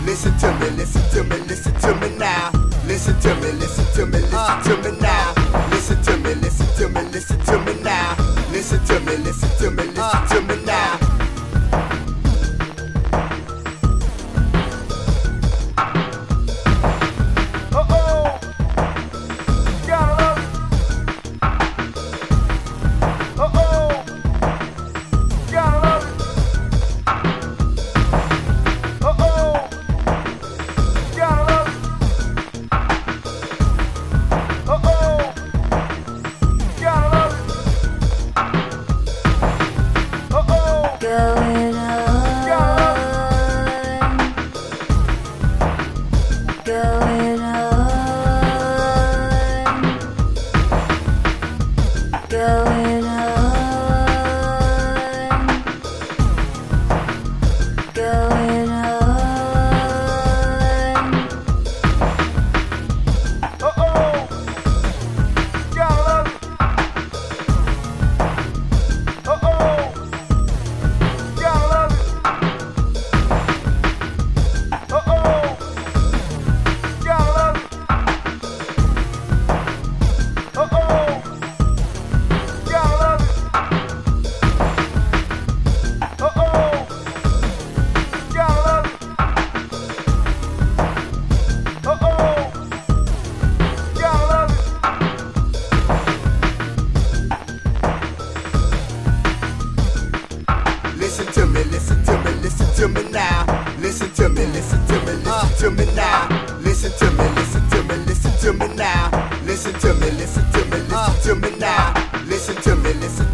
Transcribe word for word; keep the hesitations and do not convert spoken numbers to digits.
Listen to me, listen to me, listen to me now. Listen to me, listen to me, listen to me now. Listen to me, listen to me, listen to me now. Listen to me, listen to me, listen to me now. Listen to me, listen to me, listen to me now. Listen to me, listen to me, listen to me now. Listen to me, listen to me, listen to me now. Listen to me, listen to me, listen to me now. Listen to me, listen